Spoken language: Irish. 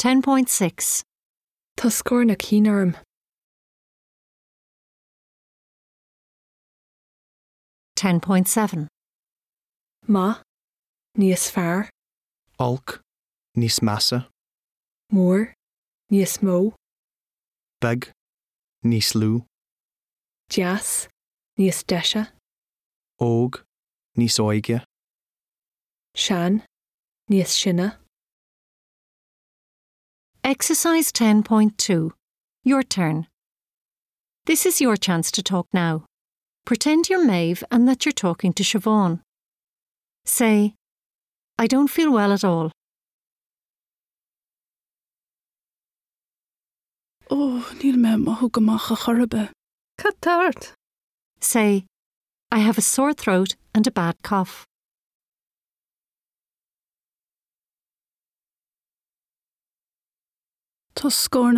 10.6. Tá scór na cínearm. 10.7. Ma, níos fearr. Olc, níos measa. Mór, níos mó. Beg, níos lú. Deas, níos deise. Óg, níos óige. Sean, níos sinne. Exercise 10.2. Your turn. This is your chance to talk now. Pretend you're Maeve and that you're talking to Siobhan. Say, I don't feel well at all. Níl me maith go maith a chorbe. Catart. Say, I have a sore throat and a bad cough. Tá scór